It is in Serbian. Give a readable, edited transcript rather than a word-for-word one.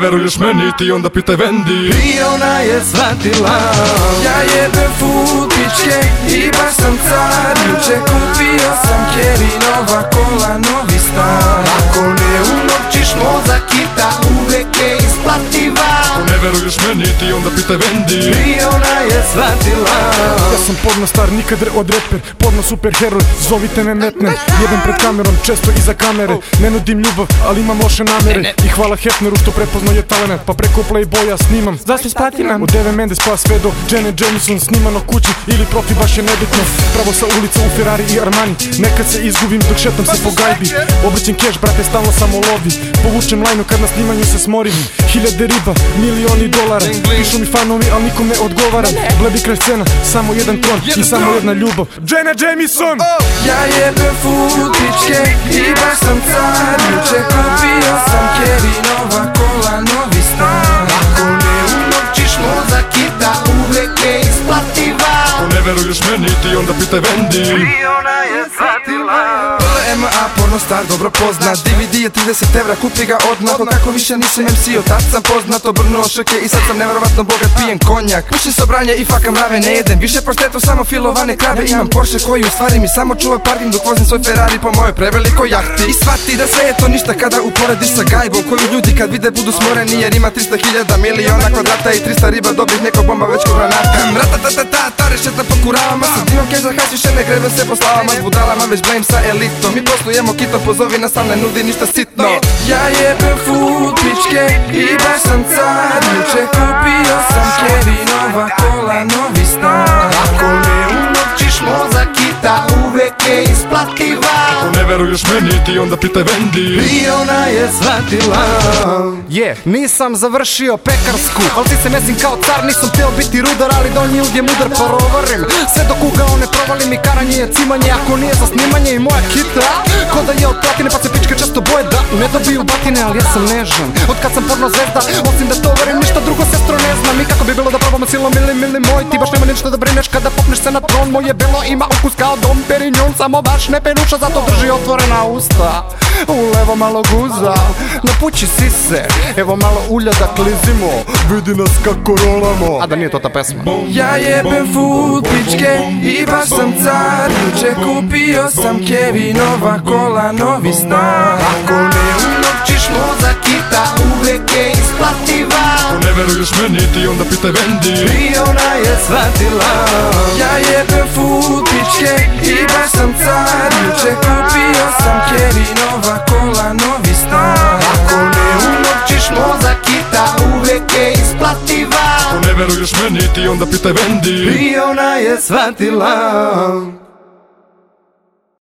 veruješ meni, ti onda pitaj Vendi. I ona je shvatila, ja jebem fut pičke i baš sam car. Juče kupio sam Kevinova kola, novi stan. Ako ne unovčiš mozak i ta uvek je isplativa. Ako ne veruješ meni, ti onda pitaj Vendi. I ona je shvatila, ja sam porno star, nikad od reper, porno super heroj, zovite me metne. Jebem pred kamerom, često iza kamere. Ne nudim ljubav, ali imam loše namere. I hvala Hefneru što prepoznao je talent, pa preko Playboya snimam zašto spatinam? Od Eve Mendes pa sve do Janet Jameson, snimano kući ili profi, baš je nebitno. Pravo sa ulica u Ferrari i Armani, nekad se izgubim dok šetam se po gajbi. Obrćem keš, brate, stalno sam u lovi. Povučem lajnu kad na snimanju se smorim. Hiljade riba, milioni dolara. Pišu mi fanovi, al nikom ne odgovaram. Blebi kraj scena, samo jedan tron i samo jedna ljubav, Janet Jameson. Ja jebem fut pičke i baš sam car. Juče kupio sam Kevinova kola, novi stan. Ako ne unovčiš mozak i ta uvek je isplativa. Ako ne veruješ meni, ti onda pitaj Vendi. I ona je shvatila, PLMA, porno star, dobro poznat. DVD je 30 evra, kupi ga odmah. Kako više nisam MC, od tad sam poznat. Obrnuo šrke i sad sam nevjerovatno bogat, pijem konjak. Pušim sobranje i fakam rave, ne jedem više poštetu, samo filovane krave. Imam Porsche koji u stvari mi samo čuva parking dok vozim svoj Ferrari po mojoj prevelikoj jahti. I shvati da sve je to ništa kada uporediš sa gajbom koju ljudi kad vide budu smoreni, jer ima 300.000 miliona kvadrata i 300 riba dobrih, nekog bomba već ko granata. Ratatatata, rešeta po kuravama, sredinom keš za hašišene, grebe se po slavama. S budalama već blame sa elitom, mi poslujemo kito, pozovi nas, sam ne nudi ništa sitno. Ja jebem fut pičke i baš sam car. Juče kupio sam Kevinova kola, novi stan. Ako ne unovčiš mozak i ta uvek je isplativa. Ako ne veruješ meni, ti onda pitaj Vendi. I ona je shvatila, nisam završio pekarsku, ali ti se mesim kao car, nisam teo biti rudar, ali donji ud je mudar, provarim. Sve dok ugao ne provalim i karanje je cimanje, ako nije za snimanje i moja kita ko da je od platine, pa se pičke često boje da ne dobiju batine, ali ja sam nežan od kad sam porno zvezda, osim da tovarim, ništa drugo sestro ne znam. I kako bi bilo da probamo silom mili moj, ti baš nema ništa da brineš kada popneš se na tron. Moje belo ima ukus kao Dom Perignon, samo baš ne peruša, zato drži otvorena usta. Ulevo malo guza, napući sise, evo malo ulja da klizimo, vidi nas kako rolamo. A da nije to ta pesma. ja jebem fut pičke i baš sam car. Juče kupio sam Kevinova kola, novi stan. Ako ne unovčiš mozak i ta uvek je isplativa. Ako ne veruješ meni, ti onda pitaj Vendi. I ona je shvatila, ja jebem fut pičke i baš sam car. Juče kupio sam Kevinova kola, novi stan. Ako ne unovčiš mozak i ta uvek je isplativa. Ako ne veruješ meni, ti onda pitaj Vendi. I ona je shvatila.